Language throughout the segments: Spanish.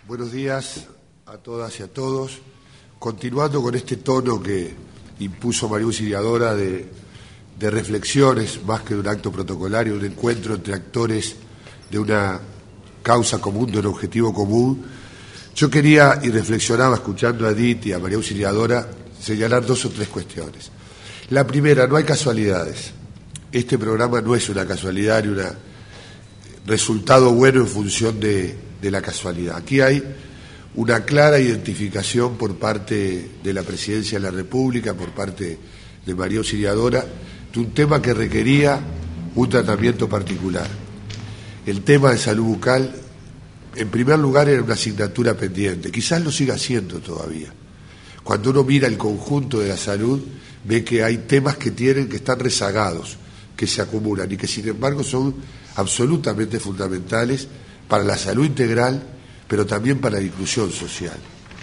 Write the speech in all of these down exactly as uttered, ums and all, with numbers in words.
Buenos días a todas y a todos. Continuando con este tono que impuso María Auxiliadora de, de reflexiones, más que de un acto protocolario, un encuentro entre actores de una causa común, de un objetivo común, yo quería, y reflexionaba escuchando a Edith y a María Auxiliadora, señalar dos o tres cuestiones. La primera, no hay casualidades. Este programa no es una casualidad ni un resultado bueno en función de, de la casualidad. Aquí hay una clara identificación por parte de la Presidencia de la República, por parte de María Auxiliadora, de un tema que requería un tratamiento particular. El tema de salud bucal, en primer lugar, era una asignatura pendiente. Quizás lo siga siendo todavía. Cuando uno mira el conjunto de la salud, ve que hay temas que tienen, que están rezagados, que se acumulan y que, sin embargo, son absolutamente fundamentales para la salud integral, pero también para la inclusión social.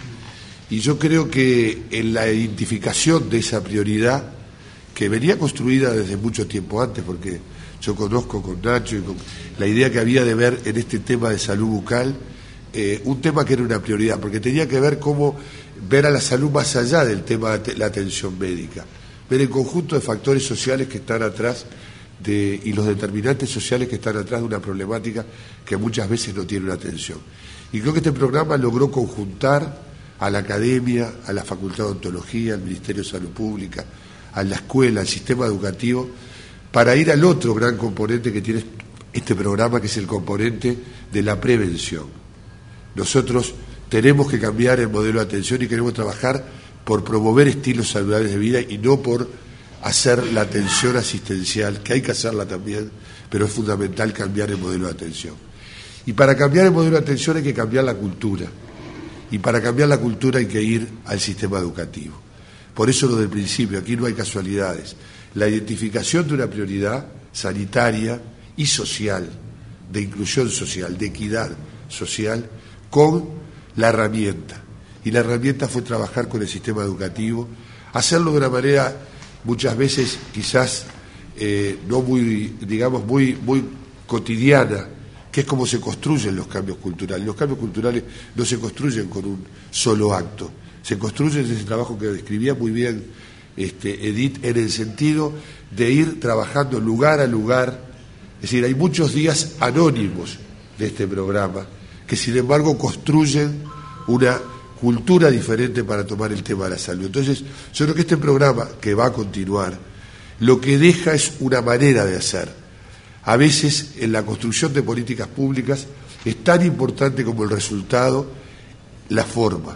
Y yo creo que en la identificación de esa prioridad, que venía construida desde mucho tiempo antes, porque yo conozco con Nacho y con la idea que había de ver en este tema de salud bucal, eh, un tema que era una prioridad, porque tenía que ver cómo ver a la salud más allá del tema de la atención médica, ver el conjunto de factores sociales que están atrás de, y los determinantes sociales que están atrás de una problemática que muchas veces no tiene una atención. Y creo que este programa logró conjuntar a la academia, a la Facultad de Odontología, al Ministerio de Salud Pública, a la escuela, al sistema educativo, para ir al otro gran componente que tiene este programa, que es el componente de la prevención. Nosotros tenemos que cambiar el modelo de atención y queremos trabajar por promover estilos saludables de vida y no por hacer la atención asistencial, que hay que hacerla también, pero es fundamental cambiar el modelo de atención. Y para cambiar el modelo de atención hay que cambiar la cultura. Y para cambiar la cultura hay que ir al sistema educativo. Por eso lo del principio, aquí no hay casualidades. La identificación de una prioridad sanitaria y social, de inclusión social, de equidad social, con la herramienta. Y la herramienta fue trabajar con el sistema educativo, hacerlo de una manera muchas veces quizás eh, no muy, digamos, muy, muy cotidiana, que es como se construyen los cambios culturales. Los cambios culturales no se construyen con un solo acto, se construyen ese trabajo que describía muy bien este, Edith, en el sentido de ir trabajando lugar a lugar. Es decir, hay muchos días anónimos de este programa que sin embargo construyen una cultura diferente para tomar el tema de la salud. Entonces, yo creo que este programa, que va a continuar, lo que deja es una manera de hacer. A veces, en la construcción de políticas públicas, es tan importante como el resultado, la forma,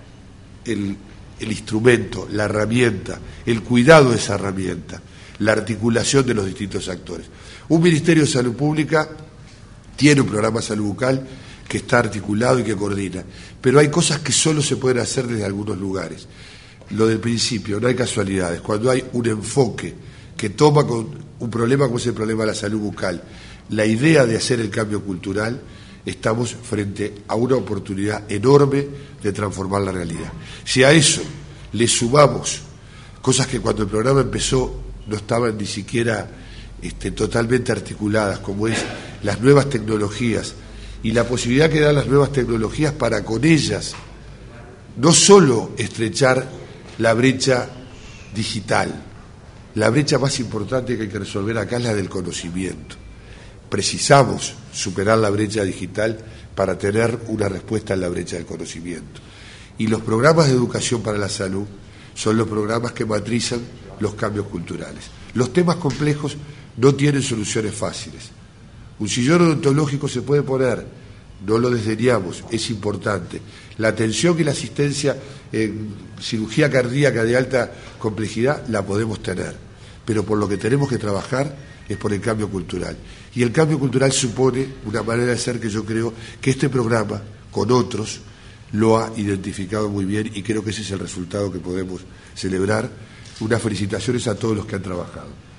el, el instrumento, la herramienta, el cuidado de esa herramienta, la articulación de los distintos actores. Un Ministerio de Salud Pública tiene un programa de salud bucal que está articulado y que coordina, pero hay cosas que solo se pueden hacer desde algunos lugares. Lo del principio, no hay casualidades. Cuando hay un enfoque que toma con un problema como es el problema de la salud bucal, la idea de hacer el cambio cultural, estamos frente a una oportunidad enorme de transformar la realidad. Si a eso le sumamos cosas que cuando el programa empezó no estaban ni siquiera este, totalmente articuladas, como es las nuevas tecnologías, y la posibilidad que dan las nuevas tecnologías para con ellas no solo estrechar la brecha digital, la brecha más importante que hay que resolver acá es la del conocimiento. Precisamos superar la brecha digital para tener una respuesta en la brecha del conocimiento. Y los programas de educación para la salud son los programas que matrizan los cambios culturales. Los temas complejos no tienen soluciones fáciles. Un sillón odontológico se puede poner, no lo desdeñamos, es importante. La atención y la asistencia en cirugía cardíaca de alta complejidad la podemos tener, pero por lo que tenemos que trabajar es por el cambio cultural. Y el cambio cultural supone una manera de ser que yo creo que este programa, con otros, lo ha identificado muy bien y creo que ese es el resultado que podemos celebrar. Unas felicitaciones a todos los que han trabajado.